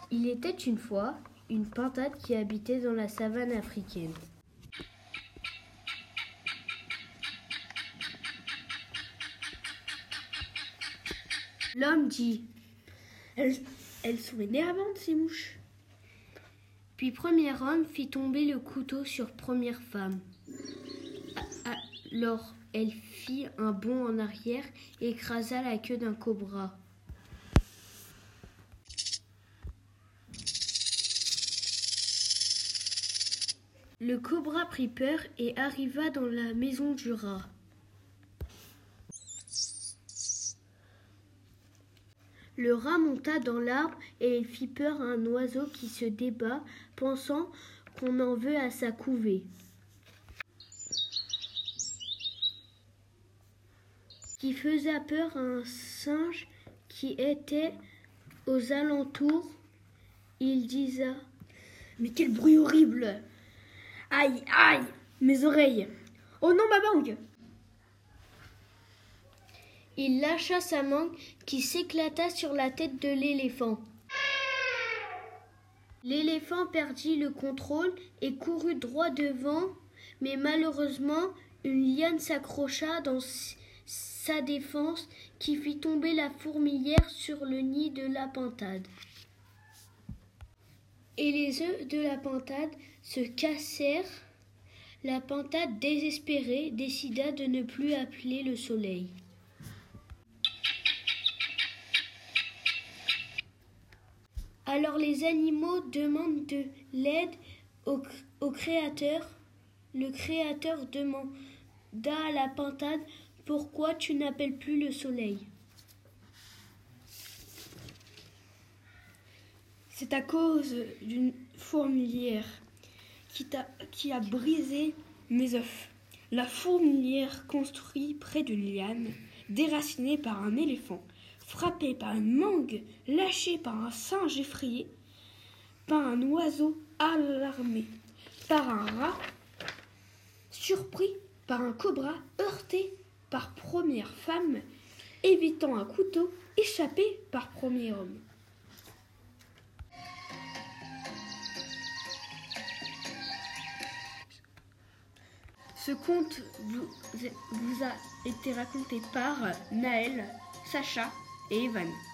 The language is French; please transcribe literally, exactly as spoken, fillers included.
Il était une fois une pintade qui habitait dans la savane africaine. L'homme dit « Elles, elles sont énervantes, ces mouches !» Puis premier homme fit tomber le couteau sur première femme. Alors elle fit un bond en arrière et écrasa la queue d'un cobra. Le cobra prit peur et arriva dans la maison du rat. Le rat monta dans l'arbre et il fit peur à un oiseau qui se débat, pensant qu'on en veut à sa couvée. Qui faisait peur à un singe qui était aux alentours. Il disa « Mais quel bruit horrible ! Aïe, aïe, mes oreilles! Oh non, ma mangue !» Il lâcha sa mangue qui s'éclata sur la tête de l'éléphant. L'éléphant perdit le contrôle et courut droit devant, mais malheureusement, une liane s'accrocha dans sa défense qui fit tomber la fourmilière sur le nid de la pintade. Et les œufs de la pintade se cassèrent. La pintade, désespérée, décida de ne plus appeler le soleil. Alors les animaux demandent de l'aide au, au Créateur. Le Créateur demanda à la pintade « Pourquoi tu n'appelles plus le soleil ?» « C'est à cause d'une fourmilière qui, t'a, qui a brisé mes œufs. La fourmilière construit près d'une liane, déracinée par un éléphant, frappée par une mangue, lâchée par un singe effrayé, par un oiseau alarmé, par un rat, surpris par un cobra, heurté par première femme, évitant un couteau, échappé par premier homme. » Ce conte vous, vous a été raconté par Naël, Sacha et Evan.